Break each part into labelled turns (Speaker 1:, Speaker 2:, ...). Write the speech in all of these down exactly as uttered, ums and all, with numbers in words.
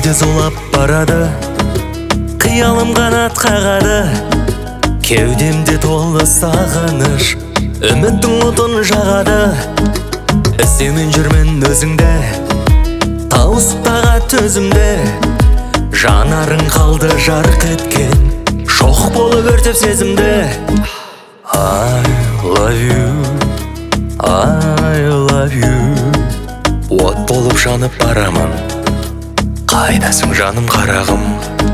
Speaker 1: жерде зулап барады, қиялым қанат қағады. Кеудемде толы сағыныш, үміттің отын жағады. Іздеумен жүрмін өзіңді, тауысыптаға төзімді. Жанарың қалды жарқ еткен, шоқ болып өртеп сезімді. I love you, I love you. От болып жанып барамын, қайдасың жаным қарағым.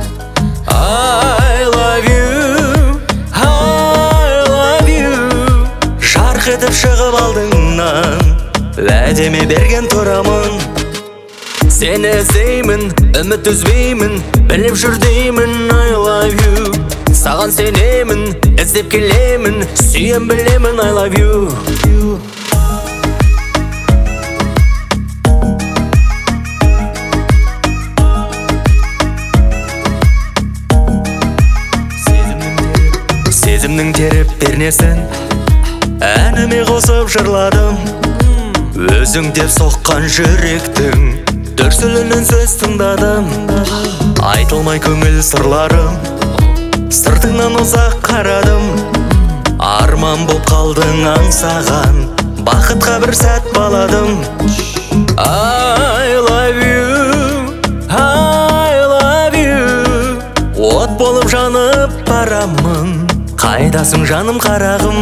Speaker 1: I love you, I love you. Жарқ етіп шығып алдыңнан, уәдеме берген тұрамын. Сені іздеймін, үміт үзбеймін, біліп жүр деймін. I love you. Саған сенемін, іздеп келемін, сүйем білемін. I love you. Сезімнің теріп пернесін әніме қосып жырладым. Өзің деп соққан жүректің дүрсілінен сөз тыңдадым. Айтылмай көңіл сырларым, сыртыңнан ұзақ қарадым. Арман боп қалдың аңсаған, бақытқа бір сәт баладым. I love you, I love you. От болып жанып барамын, қайдасың жаным қарағым.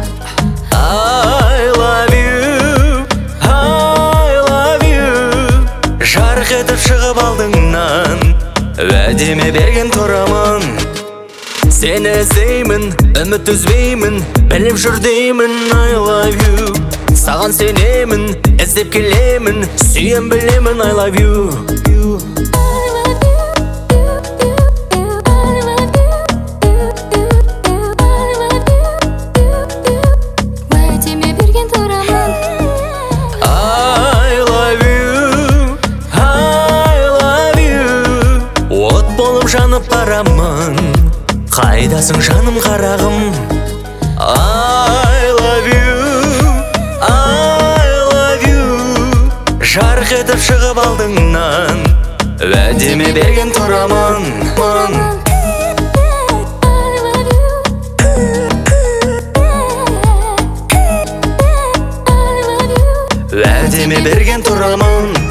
Speaker 1: I love you, I love you. Жарқ етіп шығып алдыңнан, уәдеме берген тұрамын. Сені іздеймін, үміт үзбеймін, біліп жүр деймін. I love you. Саған сенемін, іздеп келемін, сүйем білемін. I love you.
Speaker 2: Уәдеме берген тұрамын.
Speaker 1: I love you, I love you. От болып жанып барамын, қайдасың жаным қарағым. I love you, I love you. Жарқ етіп шығып алдыңнан, уәдеме берген тұрамын. Уәдеме берген тұрамын.